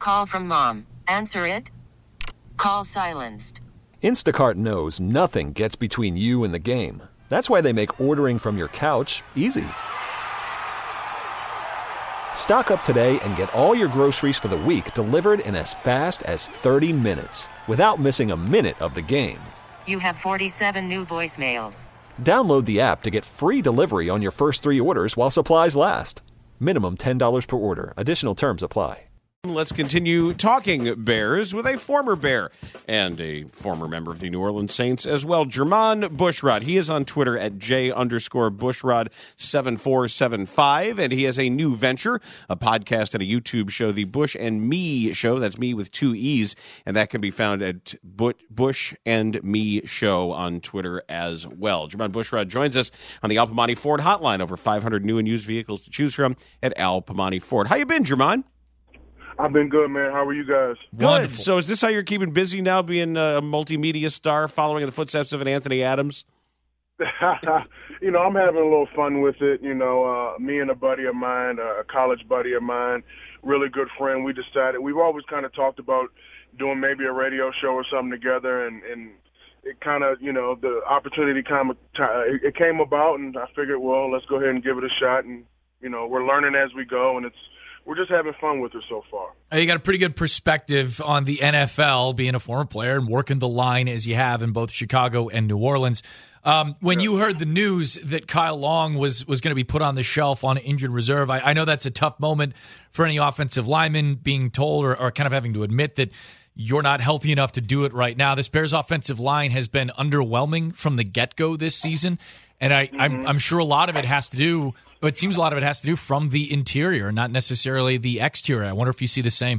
Call from mom. Answer it. Call silenced. Instacart knows nothing gets between you and the game. That's why they make ordering from your couch easy. Stock up today and get all your groceries for the week delivered in as fast as 30 minutes without missing a minute of the game. You have 47 new voicemails. Download the app to get free delivery on your first 3 orders while supplies last. Minimum $10 per order. Additional terms apply. Let's continue talking Bears with a former Bear and a former member of the New Orleans Saints as well, Jermon Bushrod. He is on Twitter at J_Bushrod7475, and he has a new venture, a podcast and a YouTube show, the Bush and Me Show. That's me with 2 E's, and that can be found at Bush and Me Show on Twitter as well. Jermon Bushrod joins us on the Al Piemonte Ford hotline. Over 500 new and used vehicles to choose from at Al Piemonte Ford. How you been, Jermon? I've been good, man. How are you guys? Good. Wonderful. So is this how you're keeping busy now, being a multimedia star, following in the footsteps of an Anthony Adams? I'm having a little fun with it. Me and a buddy of mine, a college buddy of mine, really good friend, we've always kind of talked about doing maybe a radio show or something together, and it kind of, the opportunity it came about, and I figured, well, let's go ahead and give it a shot, and, we're learning as we go, and we're just having fun with it so far. You got a pretty good perspective on the NFL, being a former player and working the line as you have in both Chicago and New Orleans. When you heard the news that Kyle Long was going to be put on the shelf on injured reserve, I know that's a tough moment for any offensive lineman, being told or kind of having to admit that you're not healthy enough to do it right now. This Bears offensive line has been underwhelming from the get-go this season, and I'm sure a lot of it has to do – it seems a lot of it has to do from the interior, not necessarily the exterior. I wonder if you see the same.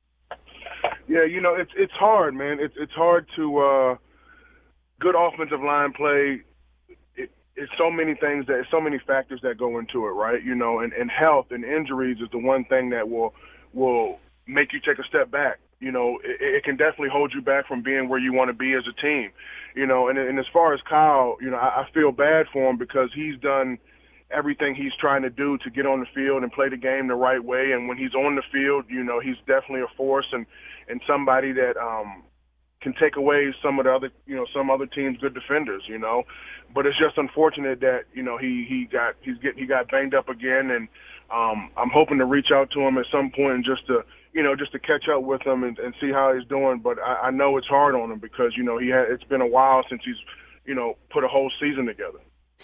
Yeah, it's hard, man. It's hard to good offensive line play. It's so many things so many factors that go into it, right? And health and injuries is the one thing that will make you take a step back. It can definitely hold you back from being where you want to be as a team. And as far as Kyle, I feel bad for him because he's done everything he's trying to do to get on the field and play the game the right way. And when he's on the field, he's definitely a force and somebody that can take away some of the other, some other teams' good defenders, But it's just unfortunate that, he got banged up again, and I'm hoping to reach out to him at some point and just to catch up with him and see how he's doing. But I know it's hard on him because, it's been a while since he's, put a whole season together.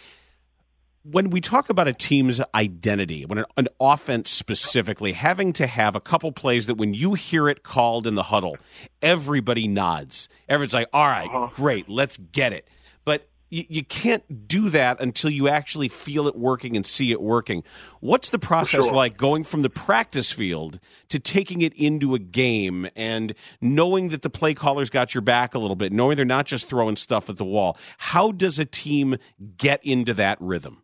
When we talk about a team's identity, when an offense specifically, having to have a couple plays that when you hear it called in the huddle, everybody nods. Everyone's like, all right, great, let's get it. But you can't do that until you actually feel it working and see it working. What's the process like going from the practice field to taking it into a game and knowing that the play caller's got your back a little bit, knowing they're not just throwing stuff at the wall? How does a team get into that rhythm?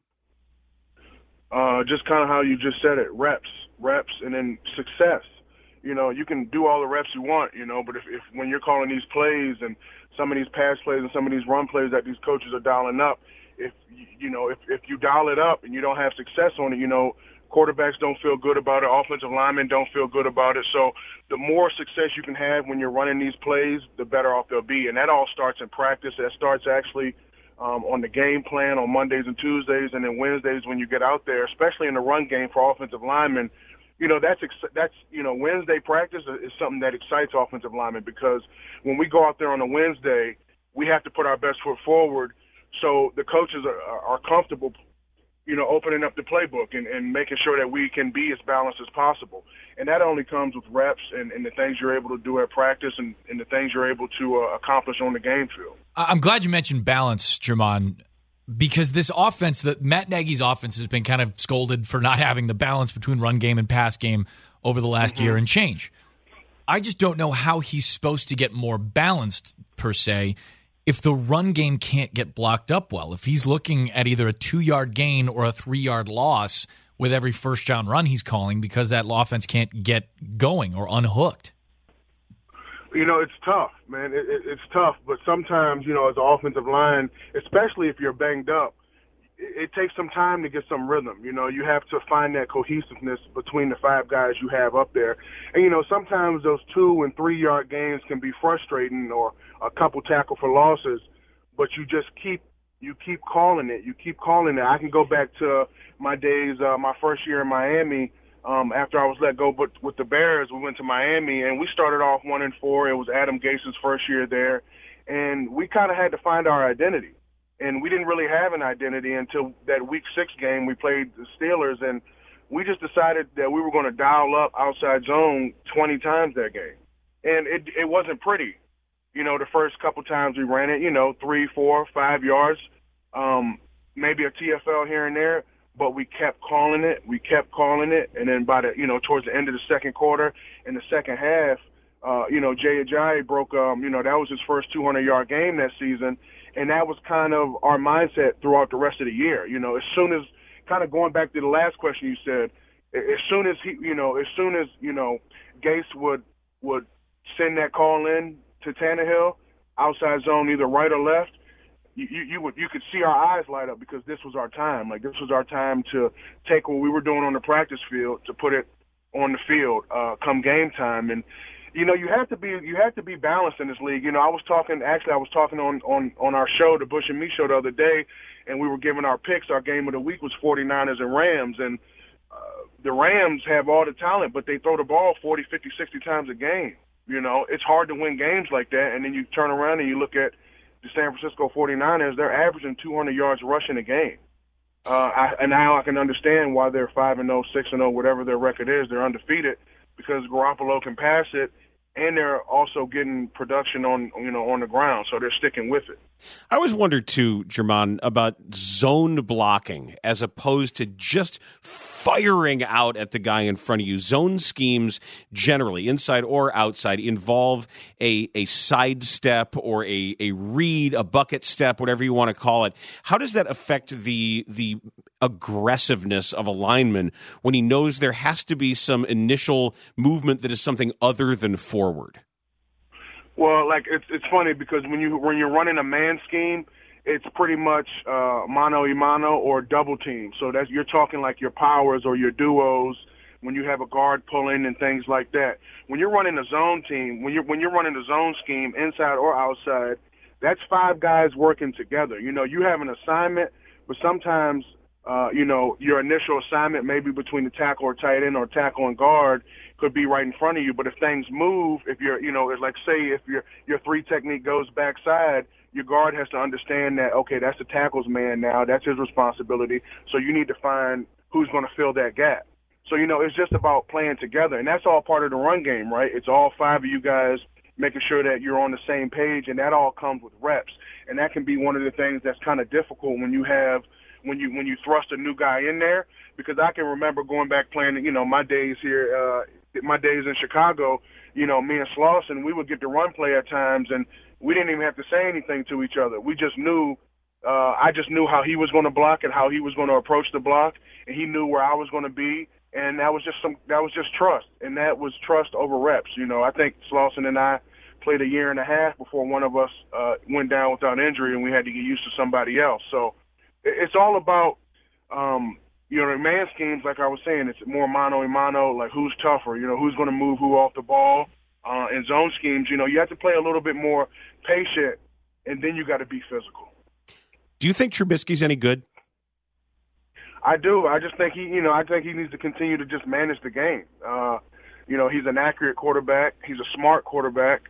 Just kind of how you just said it, reps, and then success. You can do all the reps you want, but if when you're calling these plays and some of these pass plays and some of these run plays that these coaches are dialing up, if you dial it up and you don't have success on it, quarterbacks don't feel good about it, offensive linemen don't feel good about it. So the more success you can have when you're running these plays, the better off they'll be. And that all starts in practice. That starts actually on the game plan on Mondays and Tuesdays, and then Wednesdays when you get out there, especially in the run game for offensive linemen. That's Wednesday practice is something that excites offensive linemen because when we go out there on a Wednesday, we have to put our best foot forward. So the coaches are comfortable, opening up the playbook and making sure that we can be as balanced as possible. And that only comes with reps and the things you're able to do at practice and the things you're able to accomplish on the game field. I'm glad you mentioned balance, Jermon, because this offense, that Matt Nagy's offense, has been kind of scolded for not having the balance between run game and pass game over the last year and change. I just don't know how he's supposed to get more balanced, per se, if the run game can't get blocked up well. If he's looking at either a 2-yard gain or a 3-yard loss with every first down run he's calling because that offense can't get going or unhooked. It's tough, man. It's tough, but sometimes, as an offensive line, especially if you're banged up, it takes some time to get some rhythm. You know, you have to find that cohesiveness between the 5 guys you have up there. And, you know, sometimes those 2 and 3 yard gains can be frustrating, or a couple tackle for losses, but you keep calling it. You keep calling it. I can go back to my days, my first year in Miami. After I was let go with the Bears, we went to Miami, and we started off 1-4. It was Adam Gase's first year there, and we kind of had to find our identity. And we didn't really have an identity until that Week 6 game we played the Steelers, and we just decided that we were going to dial up outside zone 20 times that game. And it wasn't pretty. You know, the first couple times we ran it, 3, 4, 5 yards, maybe a TFL here and there, but we kept calling it. And then by towards the end of the second quarter, in the second half, Jay Ajayi broke, that was his first 200-yard game that season. And that was kind of our mindset throughout the rest of the year. You know, as soon as, kind of going back to the last question you said, as soon as Gase would send that call in to Tannehill, outside zone, either right or left, you could see our eyes light up, because this was our time. Like, this was our time to take what we were doing on the practice field to put it on the field come game time. And you have to be balanced in this league. I was talking on our show, the Bush and Me show, the other day, and we were giving our picks. Our game of the week was 49ers and Rams, and the Rams have all the talent, but they throw the ball 40, 50, 60 times a game. It's hard to win games like that. And then you turn around and you look at the San Francisco 49ers, they're averaging 200 yards rushing a game. And now I can understand why they're 5-0, 6-0, whatever their record is. They're undefeated because Garoppolo can pass it, and they're also getting production on the ground, so they're sticking with it. I always wondered too, Jermon, about zone blocking as opposed to just firing out at the guy in front of you. Zone schemes generally, inside or outside, involve a sidestep or a read, a bucket step, whatever you want to call it. How does that affect the aggressiveness of a lineman when he knows there has to be some initial movement that is something other than forward? Well, like, it's funny because when you're running a man scheme, it's pretty much mano a mano or double team. So you're talking like your powers or your duos when you have a guard pulling and things like that. When you're running a zone team, when you're running a zone scheme, inside or outside, that's 5 guys working together. You have an assignment, but sometimes your initial assignment maybe between the tackle or tight end or tackle and guard could be right in front of you. But if things move, if you're, like say if your 3 technique goes backside, your guard has to understand that, okay, that's the tackle's man now. That's his responsibility. So you need to find who's going to fill that gap. So, it's just about playing together. And that's all part of the run game, right? It's all 5 of you guys making sure that you're on the same page, and that all comes with reps. And that can be one of the things that's kind of difficult when you thrust a new guy in there, because I can remember going back playing, my days here, my days in Chicago, me and Slauson, we would get the run play at times, and we didn't even have to say anything to each other. We just knew, I just knew how he was going to block and how he was going to approach the block, and he knew where I was going to be, and that was just trust, and that was trust over reps. I think Slauson and I played a year and a half before one of us went down without injury, and we had to get used to somebody else. So it's all about, man schemes, like I was saying, it's more mano a mano, like who's tougher, who's going to move who off the ball. In zone schemes, you have to play a little bit more patient, and then you got to be physical. Do you think Trubisky's any good? I do. I just think he needs to continue to just manage the game. He's an accurate quarterback. He's a smart quarterback.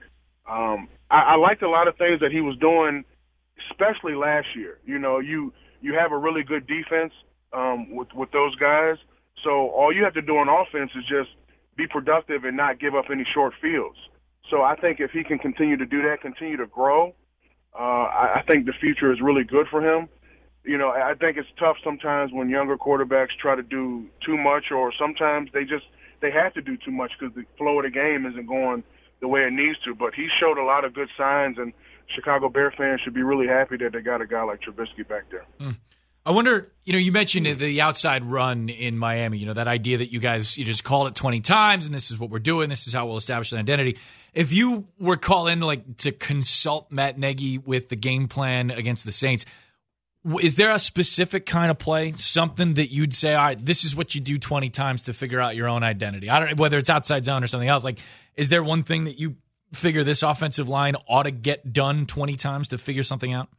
I liked a lot of things that he was doing, especially last year. You have a really good defense with those guys. So all you have to do on offense is just be productive and not give up any short fields. So I think if he can continue to do that, continue to grow, I think the future is really good for him. I think it's tough sometimes when younger quarterbacks try to do too much, or sometimes they have to do too much because the flow of the game isn't going the way it needs to. But he showed a lot of good signs, and Chicago Bear fans should be really happy that they got a guy like Trubisky back there. I wonder, you mentioned the outside run in Miami, that idea that you just called it 20 times and this is what we're doing, this is how we'll establish an identity. If you were called in to consult Matt Nagy with the game plan against the Saints, Is there a specific kind of play, something that you'd say, all right, this is what you do 20 times to figure out your own identity? I don't know whether it's outside zone or something else. Like, is there one thing that you figure this offensive line ought to get done 20 times to figure something out?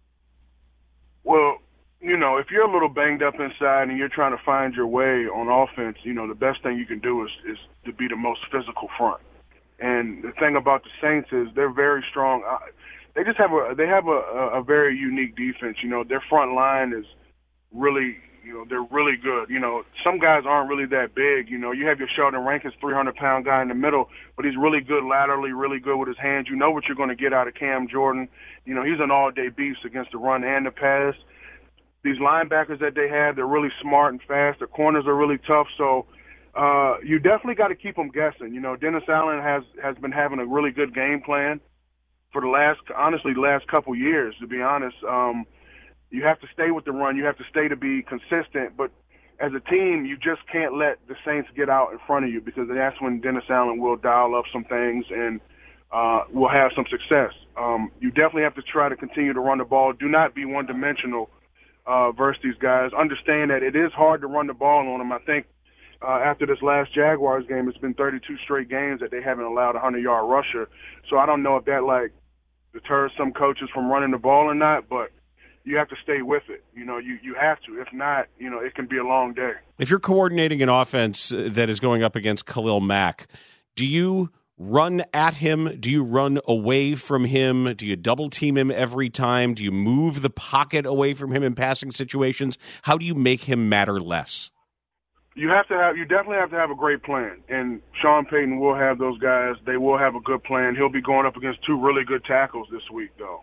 Well, if you're a little banged up inside and you're trying to find your way on offense, the best thing you can do is to be the most physical front. And the thing about the Saints is they're very strong. They just have a very unique defense. Their front line is really, they're really good. Some guys aren't really that big. You have your Sheldon Rankins, 300-pound guy in the middle, but he's really good laterally, really good with his hands. You know what you're going to get out of Cam Jordan. He's an all-day beast against the run and the pass. These linebackers that they have, they're really smart and fast. Their corners are really tough. So you definitely got to keep them guessing. Dennis Allen has been having a really good game plan for the last couple years, to be honest. You have to stay with the run. You have to stay to be consistent. But as a team, you just can't let the Saints get out in front of you, because that's when Dennis Allen will dial up some things and will have some success. You definitely have to try to continue to run the ball. Do not be one-dimensional versus these guys. Understand that it is hard to run the ball on them. I think after this last Jaguars game, it's been 32 straight games that they haven't allowed a 100-yard rusher. So I don't know if that, deters some coaches from running the ball or not, but you have to stay with it. You have to. If not, it can be a long day. If you're coordinating an offense that is going up against Khalil Mack, do you run at him? Do you run away from him? Do you double team him every time? Do you move the pocket away from him in passing situations? How do you make him matter less? You definitely have to have a great plan, and Sean Payton will have those guys. They will have a good plan. He'll be going up against two really good tackles this week, though.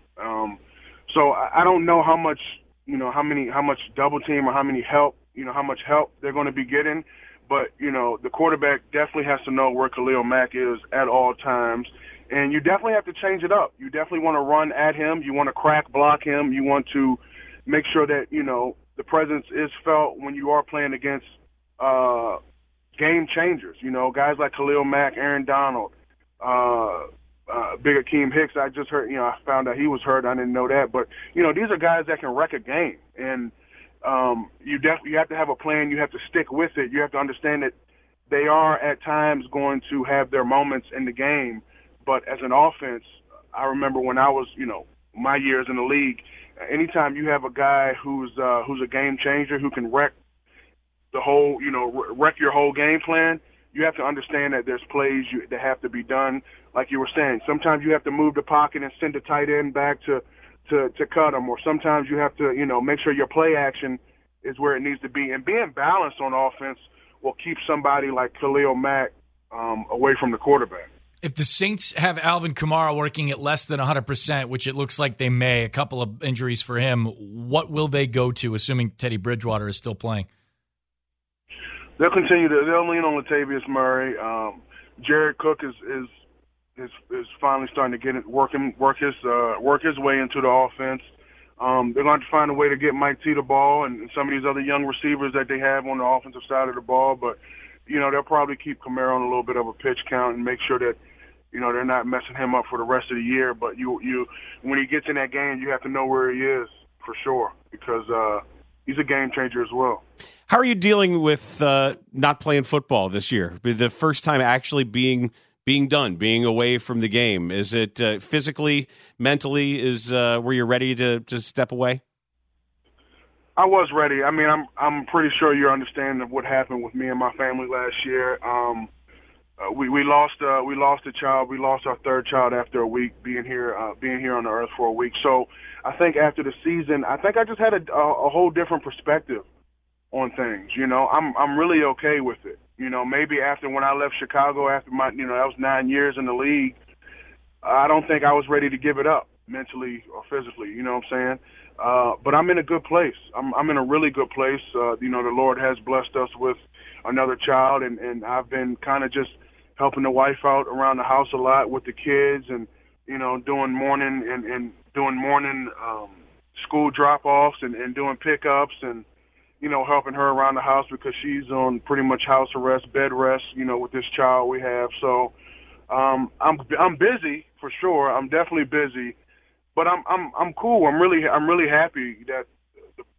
So I don't know how much, how much double team or how much help they're going to be getting. But, the quarterback definitely has to know where Khalil Mack is at all times. And you definitely have to change it up. You definitely want to run at him. You want to crack block him. You want to make sure that, the presence is felt when you are playing against game changers. Guys like Khalil Mack, Aaron Donald, Big Akeem Hicks. I just heard, I found out he was hurt. I didn't know that. But, these are guys that can wreck a game. And you have to have a plan. You have to stick with it. You have to understand that they are at times going to have their moments in the game. But as an offense, I remember when I was, my years in the league, anytime you have a guy who's a game changer, who can wreck the whole, wreck your whole game plan, you have to understand that there's plays that have to be done. Like you were saying, sometimes you have to move the pocket and send a tight end back to cut them, or sometimes you have to, make sure your play action is where it needs to be. And being balanced on offense will keep somebody like Khalil Mack away from the quarterback. If the Saints have Alvin Kamara working at less than 100%, which it looks like they may, a couple of injuries for him, what will they go to, assuming Teddy Bridgewater is still playing? They'll lean on Latavius Murray. Jared Cook is finally starting to work his way into the offense. They're going to find a way to get Mike T the ball and some of these other young receivers that they have on the offensive side of the ball. But, they'll probably keep Kamara on a little bit of a pitch count and make sure that, they're not messing him up for the rest of the year. But when he gets in that game, you have to know where he is for sure, because he's a game changer as well. How are you dealing with not playing football this year? The first time actually being away from the game. Is it physically, mentally, were you ready to step away? I was ready. I mean, I'm pretty sure you're understanding of what happened with me and my family last year. We lost a child. We lost our third child after a week being here on the earth for a week. So I think after the season, I just had a whole different perspective on things. I'm really okay with it. Maybe after when I left Chicago, after that was 9 years in the league, I don't think I was ready to give it up mentally or physically. You know what I'm saying? But I'm in a good place. I'm in a really good place. The Lord has blessed us with another child, and I've been kind of just helping the wife out around the house a lot with the kids, and doing morning school drop-offs and doing pickups, and helping her around the house because she's on pretty much house arrest, bed rest, with this child we have. So I'm busy for sure. I'm definitely busy, but I'm cool. I'm really happy that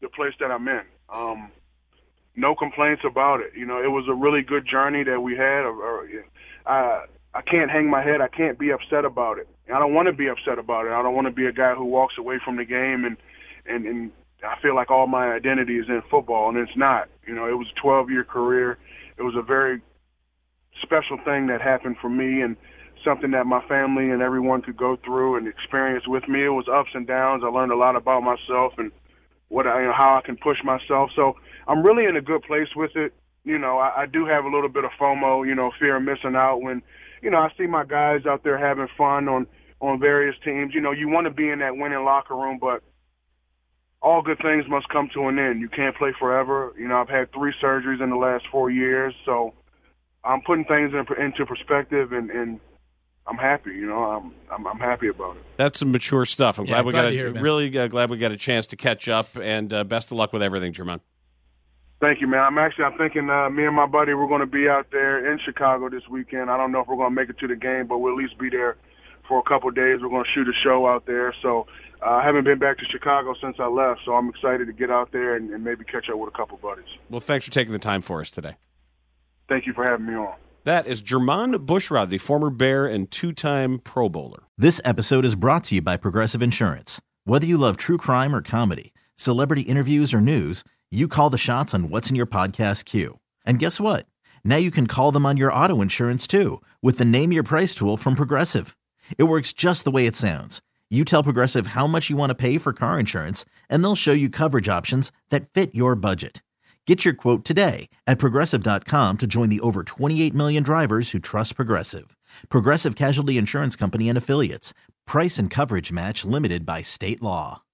the place that I'm in. No complaints about it. You know, it was a really good journey that we had. I can't hang my head. I can't be upset about it. I don't want to be upset about it. I don't want to be a guy who walks away from the game and I feel like all my identity is in football, and it's not. You know, it was a 12-year career. It was a very special thing that happened for me and something that my family and everyone could go through and experience with me. It was ups and downs. I learned a lot about myself and how I can push myself. So I'm really in a good place with it. You know, I do have a little bit of FOMO, you know, fear of missing out when, you know, I see my guys out there having fun on various teams. You know, you want to be in that winning locker room, but all good things must come to an end. You can't play forever. You know, I've had 3 surgeries in the last 4 years, so I'm putting things into perspective, and I'm happy. You know, I'm happy about it. That's some mature stuff. I'm glad we got really glad we got a chance to catch up, and best of luck with everything, Jermon. Thank you, man. I'm thinking me and my buddy, we're going to be out there in Chicago this weekend. I don't know if we're going to make it to the game, but we'll at least be there for a couple of days. We're going to shoot a show out there. So I haven't been back to Chicago since I left, so I'm excited to get out there and maybe catch up with a couple buddies. Well, thanks for taking the time for us today. Thank you for having me on. That is Jermon Bushrod, the former Bear and 2-time Pro Bowler. This episode is brought to you by Progressive Insurance. Whether you love true crime or comedy, celebrity interviews or news, you call the shots on what's in your podcast queue. And guess what? Now you can call them on your auto insurance too with the Name Your Price tool from Progressive. It works just the way it sounds. You tell Progressive how much you want to pay for car insurance, and they'll show you coverage options that fit your budget. Get your quote today at Progressive.com to join the over 28 million drivers who trust Progressive. Progressive Casualty Insurance Company and Affiliates. Price and coverage match limited by state law.